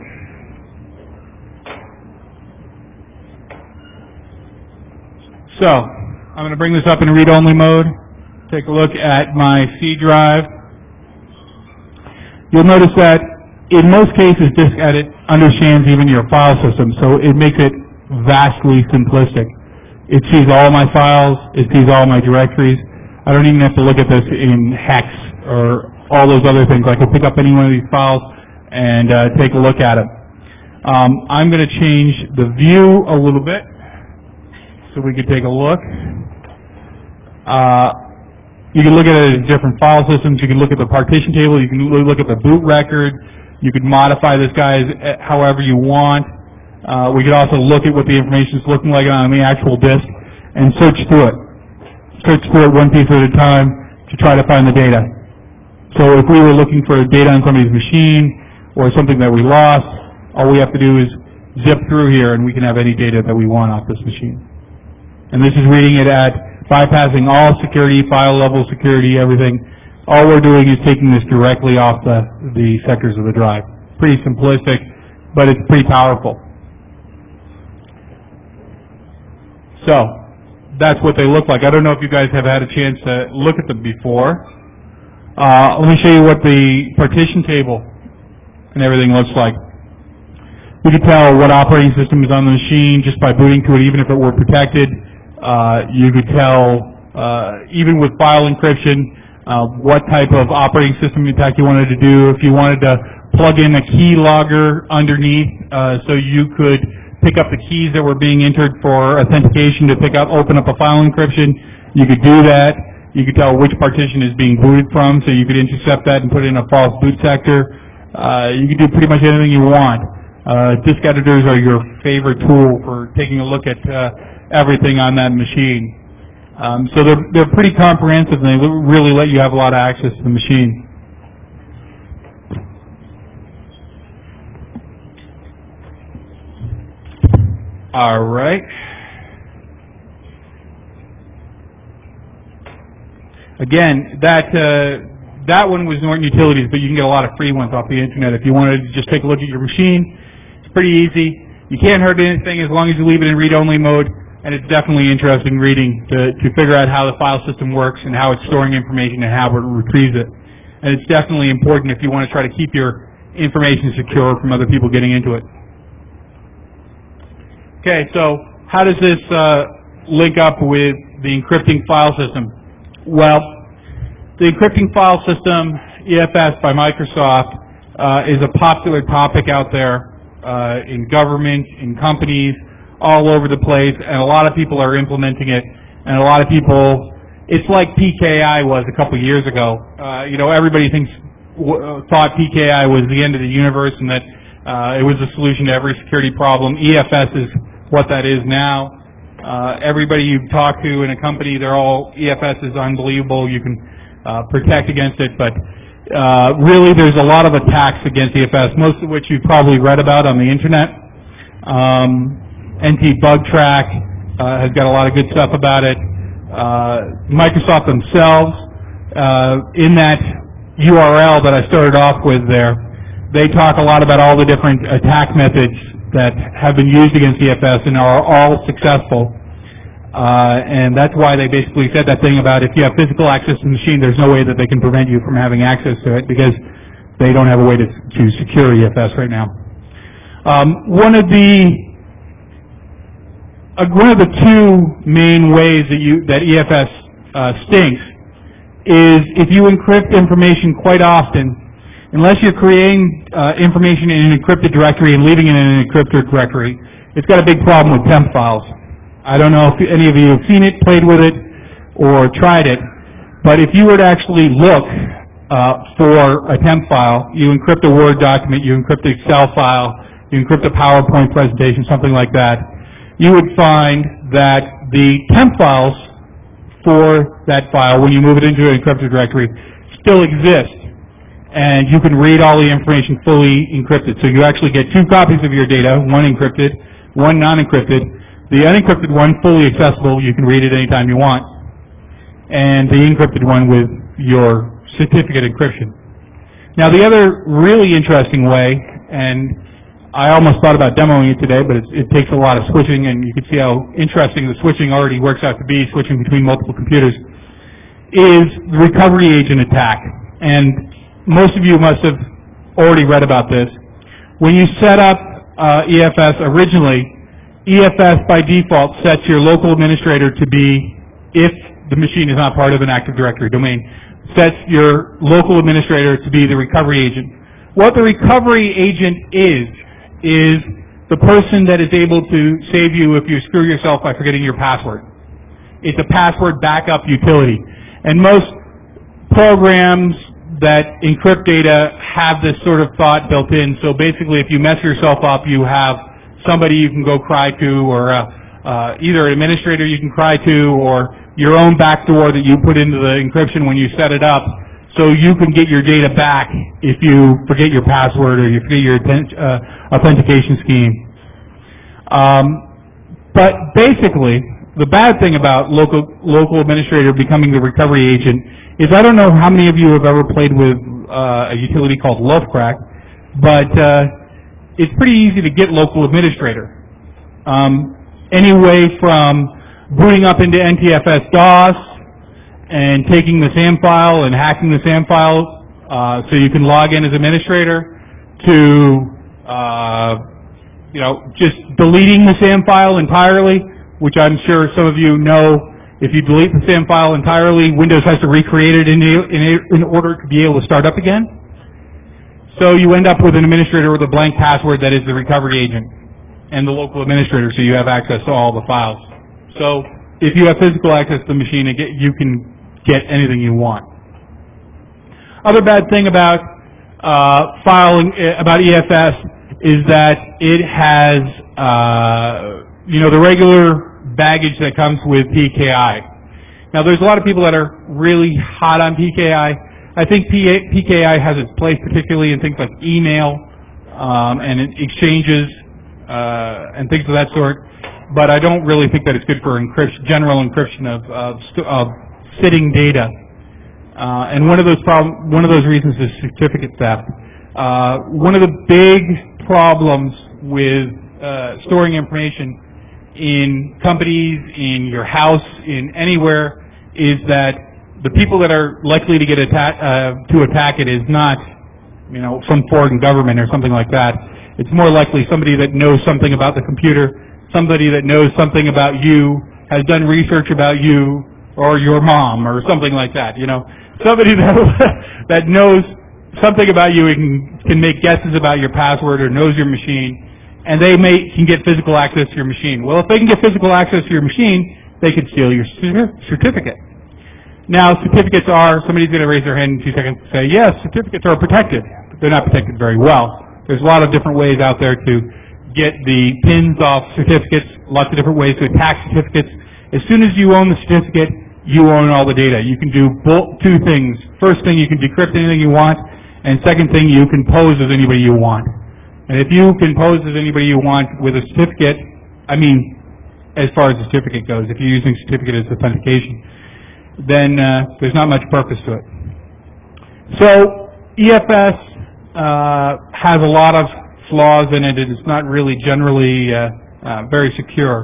So, I'm going to bring this up in read-only mode. Take a look at my C drive. You'll notice that in most cases, disk edit understands even your file system, so it makes it vastly simplistic. It sees all my files, it sees all my directories. I don't even have to look at this in hex or all those other things. I can pick up any one of these files and take a look at it. I'm going to change the view a little bit so we can take a look. You can look at it in different file systems. You can look at the partition table. You can look at the boot record. You could modify this guy however you want. We could also look at what the information is looking like on the actual disk and search through it. Search through it one piece at a time to try to find the data. So if we were looking for data on somebody's machine or something that we lost, all we have to do is zip through here and we can have any data that we want off this machine. And this is reading it at bypassing all security, file level security, everything. All we're doing is taking this directly off the sectors of the drive. Pretty simplistic, but it's pretty powerful. So, that's what they look like. I don't know if you guys have had a chance to look at them before. Let me show you what the partition table and everything looks like. You can tell what operating system is on the machine just by booting to it, even if it were protected. You could tell, even with file encryption, what type of operating system attack you wanted to do. If you wanted to plug in a key logger underneath so you could pick up the keys that were being entered for authentication to open up a file encryption, you could do that. You could tell which partition is being booted from, so you could intercept that and put it in a false boot sector. You could do pretty much anything you want. Disk editors are your favorite tool for taking a look at everything on that machine. So they're pretty comprehensive, and they really let you have a lot of access to the machine. All right. Again, that one was Norton Utilities, but you can get a lot of free ones off the internet. If you wanted to just take a look at your machine, it's pretty easy. You can't hurt anything as long as you leave it in read-only mode, and it's definitely interesting reading to figure out how the file system works and how it's storing information and how it retrieves it. And it's definitely important if you want to try to keep your information secure from other people getting into it. Okay, so how does this link up with the encrypting file system? Well, the encrypting file system, EFS by Microsoft, is a popular topic out there in government, in companies, all over the place, and a lot of people are implementing it, and a lot of people, it's like PKI was a couple years ago. Everybody thought PKI was the end of the universe and that it was the solution to every security problem. EFS is what that is now. Everybody you talk to in a company, they're all, EFS is unbelievable, you can protect against it, but really there's a lot of attacks against EFS, most of which you've probably read about on the internet. NT-Bugtrack has got a lot of good stuff about it. Microsoft themselves, in that URL that I started off with there, they talk a lot about all the different attack methods that have been used against EFS and are all successful. And that's why they basically said that thing about if you have physical access to the machine, there's no way that they can prevent you from having access to it because they don't have a way to secure EFS right now. One of the two main ways that EFS stinks is if you encrypt information quite often, unless you're creating information in an encrypted directory and leaving it in an encrypted directory, it's got a big problem with temp files. I don't know if any of you have seen it, played with it, or tried it, but if you were to actually look for a temp file, you encrypt a Word document, you encrypt an Excel file, you encrypt a PowerPoint presentation, something like that, you would find that the temp files for that file, when you move it into an encrypted directory, still exist. And you can read all the information fully encrypted. So you actually get two copies of your data, one encrypted, one non-encrypted. The unencrypted one, fully accessible, you can read it anytime you want. And the encrypted one with your certificate encryption. Now the other really interesting way, and I almost thought about demoing it today, but it takes a lot of switching, and you can see how interesting the switching already works out to be, switching between multiple computers, is the recovery agent attack. And most of you must have already read about this. When you set up EFS originally, EFS by default sets your local administrator to be, if the machine is not part of an Active Directory domain, sets your local administrator to be the recovery agent. What the recovery agent is the person that is able to save you if you screw yourself by forgetting your password. It's a password backup utility. And most programs that encrypt data have this sort of thought built in. So basically, if you mess yourself up, you have somebody you can go cry to, or either an administrator you can cry to, or your own backdoor that you put into the encryption when you set it up, so you can get your data back if you forget your password or you forget your authentication scheme. But basically, the bad thing about local administrator becoming the recovery agent is, I don't know how many of you have ever played with a utility called Loafcrack, but it's pretty easy to get local administrator. Anyway from booting up into NTFS-DOS and taking the SAM file and hacking the SAM file so you can log in as administrator, to just deleting the SAM file entirely, which I'm sure some of you know. If you delete the SAM file entirely, Windows has to recreate it in order to be able to start up again. So you end up with an administrator with a blank password that is the recovery agent and the local administrator, so you have access to all the files. So if you have physical access to the machine, you can get anything you want. Other bad thing about about EFS is that it has the regular baggage that comes with PKI. Now, there's a lot of people that are really hot on PKI. I think PKI has its place particularly in things like email and exchanges and things of that sort, but I don't really think that it's good for general encryption of sitting data. And one of those reasons is certificate theft. One of the big problems with storing information in companies, in your house, in anywhere, is that the people that are likely to get to attack it is not, some foreign government or something like that. It's more likely somebody that knows something about the computer, somebody that knows something about you, has done research about you, or your mom, or something like that. Somebody that knows something about you and can make guesses about your password or knows your machine, and they can get physical access to your machine. Well, if they can get physical access to your machine, they can steal your certificate. Now, certificates somebody's going to raise their hand in 2 seconds and say, yes, certificates are protected, but they're not protected very well. There's a lot of different ways out there to get the pins off certificates, lots of different ways to attack certificates. As soon as you own the certificate, you own all the data. You can do two things. First thing, you can decrypt anything you want, and second thing, you can pose as anybody you want. And if you can pose as anybody you want with a certificate, as far as the certificate goes, if you're using certificate as authentication, then there's not much purpose to it. So EFS has a lot of flaws in it. It's not really generally very secure.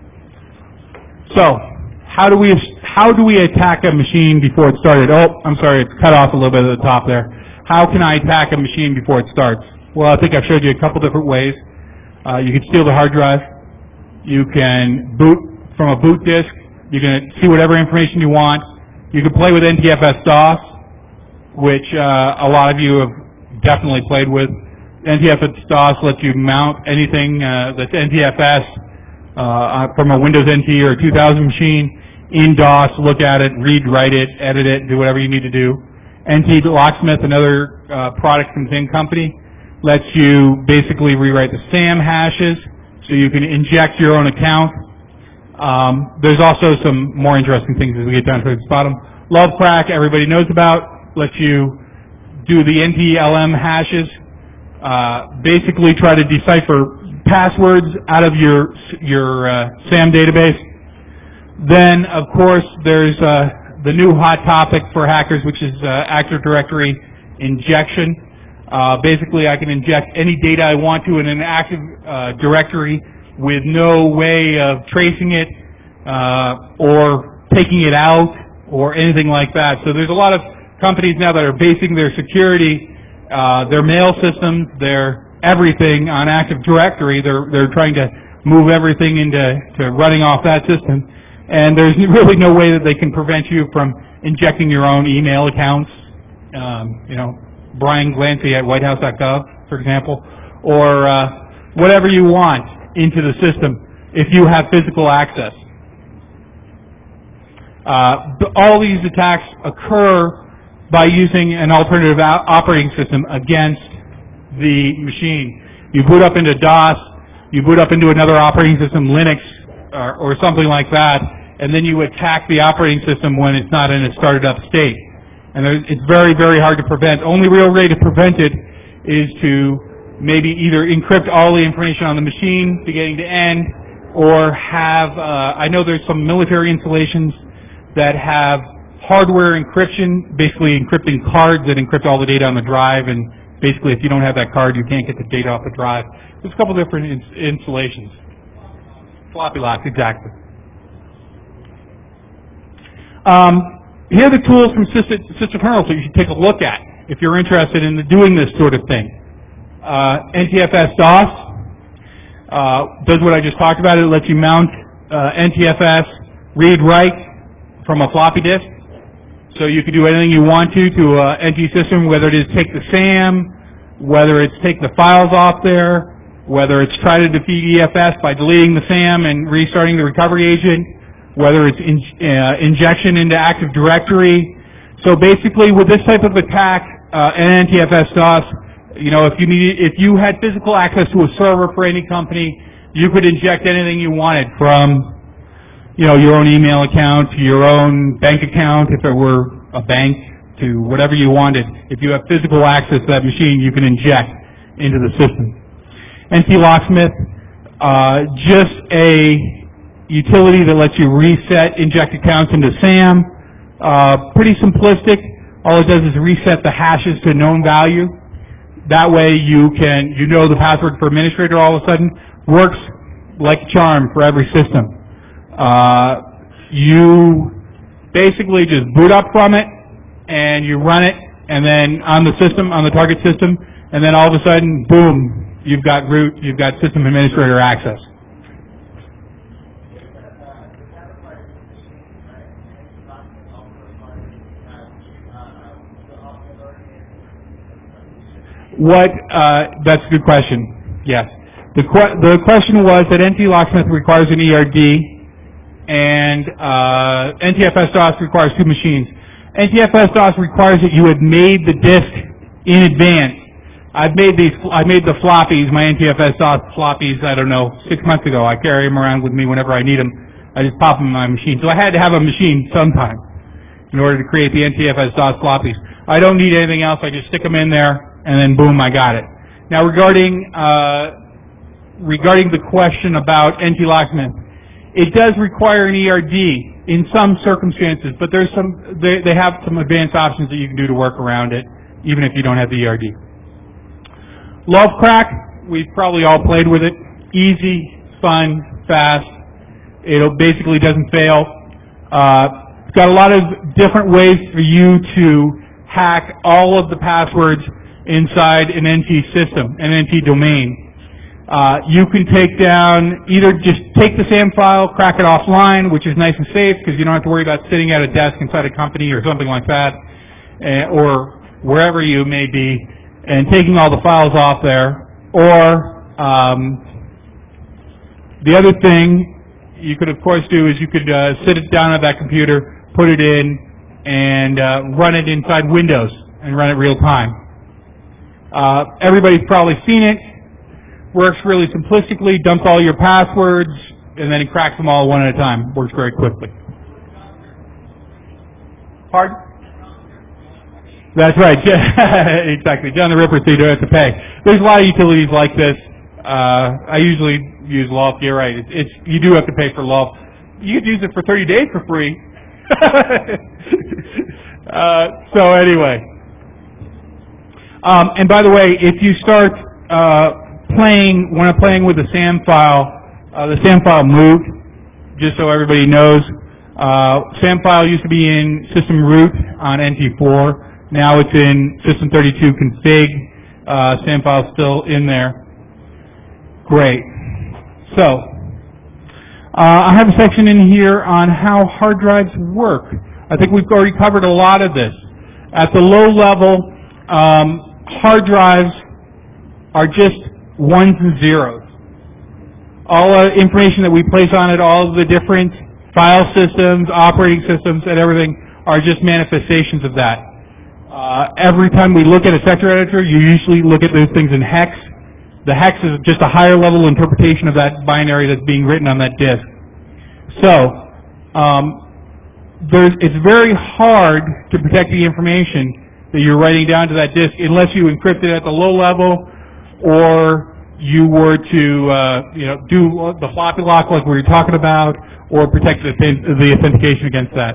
So how do we attack a machine before it started? Oh, I'm sorry, it's cut off a little bit at the top there. How can I attack a machine before it starts? Well, I think I've showed you a couple different ways. You can steal the hard drive. You can boot from a boot disk. You can see whatever information you want. You can play with NTFS-DOS, which a lot of you have definitely played with. NTFS-DOS lets you mount anything that's NTFS from a Windows NT or a 2000 machine in DOS, look at it, read, write it, edit it, do whatever you need to do. NT Locksmith, another product from the same company, lets you basically rewrite the SAM hashes so you can inject your own account. There's also some more interesting things as we get down to the bottom. Loafcrack, everybody knows about, lets you do the NTLM hashes, basically try to decipher passwords out of your SAM database. Then, of course, there's the new hot topic for hackers, which is Active Directory injection. Basically, I can inject any data I want to in an Active Directory with no way of tracing it or taking it out or anything like that. So there's a lot of companies now that are basing their security, their mail systems, their everything on Active Directory. They're trying to move everything into running off that system, and there's really no way that they can prevent you from injecting your own email accounts. Brian Glancy at whitehouse.gov, for example, or whatever you want into the system if you have physical access. All these attacks occur by using an alternative operating system against the machine. You boot up into DOS, you boot up into another operating system, Linux, or something like that, and then you attack the operating system when it's not in a started up state. And it's very, very hard to prevent. Only real way to prevent it is to maybe either encrypt all the information on the machine beginning to end, or have, I know there's some military installations that have hardware encryption, basically encrypting cards that encrypt all the data on the drive, and basically if you don't have that card, you can't get the data off the drive. There's a couple different installations. Floppy locks, exactly. Here are the tools from sysdefterminal that you should take a look at if you're interested in doing this sort of thing. NTFS-DOS does what I just talked about. It lets you mount NTFS read-write from a floppy disk. So you can do anything you want to NT system, whether it is take the SAM, whether it's take the files off there, whether it's try to defeat EFS by deleting the SAM and restarting the recovery agent, whether it's injection into Active Directory. So basically, with this type of attack, and NTFS-DOS, if you had physical access to a server for any company, you could inject anything you wanted, from your own email account to your own bank account, if it were a bank, to whatever you wanted. If you have physical access to that machine, you can inject into the system. NT-Locksmith, just a utility that lets you reset inject accounts into SAM. Pretty simplistic. All it does is reset the hashes to known value. That way you know the password for administrator all of a sudden. Works like a charm for every system. You basically just boot up from it and you run it, and then on the system, on the target system, and then all of a sudden, boom, you've got root, you've got system administrator access. That's a good question. Yes. The question was that NT-Locksmith requires an ERD, and NTFS-DOS requires two machines. NTFS-DOS requires that you had made the disk in advance. I made the floppies, my NTFS-DOS floppies, I don't know, 6 months ago. I carry them around with me whenever I need them. I just pop them in my machine. So I had to have a machine sometime in order to create the NTFS-DOS floppies. I don't need anything else. I just stick them in there, and then boom, I got it. Now regarding the question about NT-Locksmith, it does require an ERD in some circumstances, but there's they have some advanced options that you can do to work around it, even if you don't have the ERD. Lovecrack, we've probably all played with it. Easy, fun, fast. It basically doesn't fail. It's got a lot of different ways for you to hack all of the passwords inside an NT system, an NT domain. You can take down, either just take the SAM file, crack it offline, which is nice and safe because you don't have to worry about sitting at a desk inside a company or something like that, or wherever you may be, and taking all the files off there. Or the other thing you could, of course, do is you could sit it down at that computer, put it in, and run it inside Windows and run it real time. Everybody's probably seen it. Works really simplistically, dumps all your passwords, and then it cracks them all one at a time. Works very quickly. Pardon? That's right. Exactly. John the Ripper, so you don't have to pay. There's a lot of utilities like this. I usually use Lulf. You're right. You do have to pay for Lulf. You could use it for 30 days for free. So anyway. And by the way, if you start when I'm playing with the SAM file moved, just so everybody knows. SAM file used to be in system root on NT4. Now it's in system32 config. SAM file's still in there. Great. So, I have a section in here on how hard drives work. I think we've already covered a lot of this. At the low level, hard drives are just ones and zeros. All the information that we place on it, all of the different file systems, operating systems, and everything are just manifestations of that. Every time we look at a sector editor, you usually look at those things in hex. The hex is just a higher level interpretation of that binary that's being written on that disk. So, it's very hard to protect the information that you're writing down to that disk unless you encrypt it at the low level, or you were to do the floppy lock like we were talking about, or protect the authentication against that.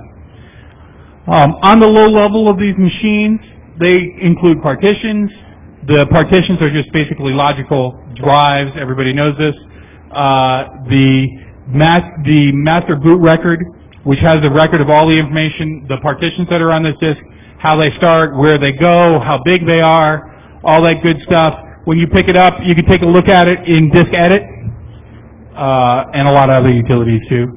On the low level of these machines, they include partitions. The partitions are just basically logical drives. Everybody knows this. The master boot record, which has a record of all the information, the partitions that are on this disk, how they start, where they go, how big they are, all that good stuff. When you pick it up, you can take a look at it in Disk Edit, and a lot of other utilities too.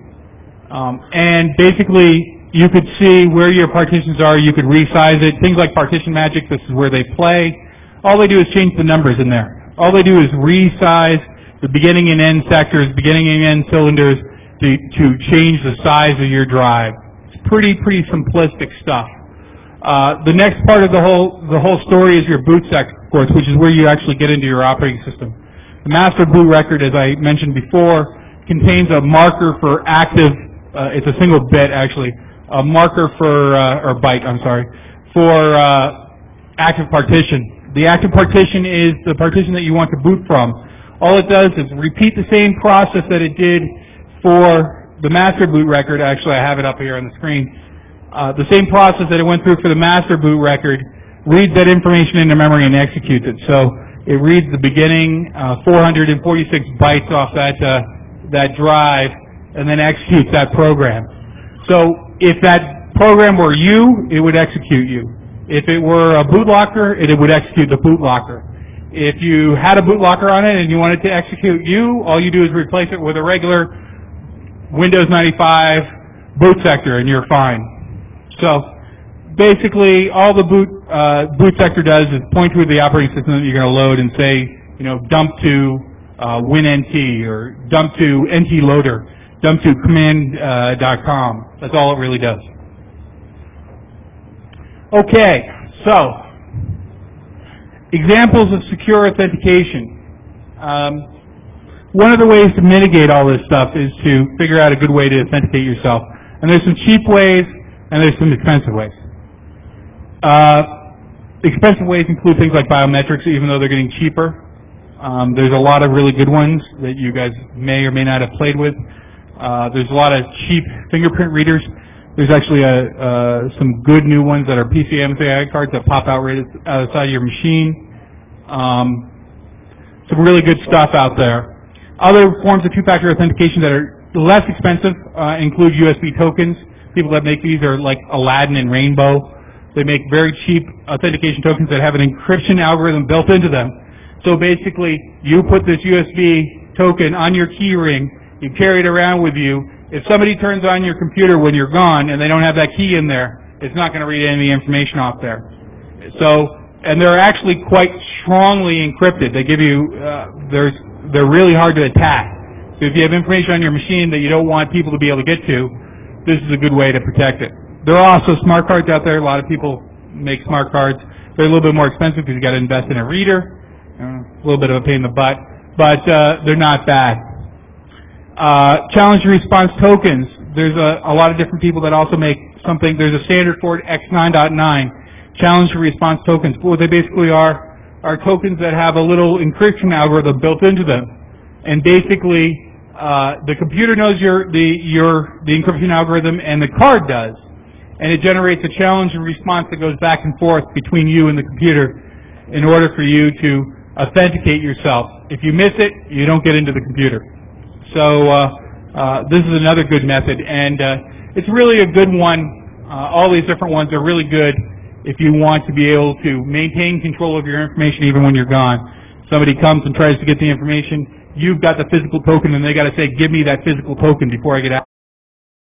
And basically, you could see where your partitions are. You could resize it. Things like Partition Magic, this is where they play. All they do is change the numbers in there. All they do is resize the beginning and end sectors, beginning and end cylinders to change the size of your drive. It's pretty simplistic stuff. The next part of the whole story is your boot sector, of course, which is where you actually get into your operating system. The master boot record, as I mentioned before, contains a marker for active. It's a single bit actually, a marker for or byte. I'm sorry, for active partition. The active partition is the partition that you want to boot from. All it does is repeat the same process that it did for the master boot record. Actually, I have it up here on the screen. The same process that it went through for the master boot record, reads that information into memory and executes it. So it reads the beginning 446 bytes off that drive and then executes that program. So if that program were you, it would execute you. If it were a bootlocker, it would execute the bootlocker. If you had a bootlocker on it and you wanted to execute you, all you do is replace it with a regular Windows 95 boot sector and you're fine. So basically, all the boot sector does is point to the operating system that you're going to load and say, dump to WinNT or dump to NTLoader, dump to command.com. That's all it really does. Okay, so examples of secure authentication. One of the ways to mitigate all this stuff is to figure out a good way to authenticate yourself. And there's some cheap ways and there's some expensive ways. Expensive ways include things like biometrics, even though they're getting cheaper. There's a lot of really good ones that you guys may or may not have played with. There's a lot of cheap fingerprint readers. There's actually some good new ones that are PCI cards that pop out right outside your machine. Some really good stuff out there. Other forms of two-factor authentication that are less expensive include USB tokens. People that make these are like Aladdin and Rainbow. They make very cheap authentication tokens that have an encryption algorithm built into them. So basically, you put this USB token on your key ring, you carry it around with you. If somebody turns on your computer when you're gone and they don't have that key in there, it's not going to read any information off there. So, and they're actually quite strongly encrypted. They give you, they're really hard to attack. So if you have information on your machine that you don't want people to be able to get to, this is a good way to protect it. There are also smart cards out there. A lot of people make smart cards. They're a little bit more expensive because you got to invest in a reader. A little bit of a pain in the butt, but they're not bad. Challenge and response tokens. There's a lot of different people that also make something. There's a standard for it, X9.9. Challenge and response tokens. What they basically are tokens that have a little encryption algorithm built into them, and basically the computer knows the encryption algorithm, and the card does, and it generates a challenge and response that goes back and forth between you and the computer. in order for you to authenticate yourself. If you miss it, you don't get into the computer. So this is another good method, and it's really a good one. All these different ones are really good if you want to be able to maintain control of your information even when you're gone. Somebody comes and tries to get the information, you've got the physical token, and they got to say, give me that physical token before I get out.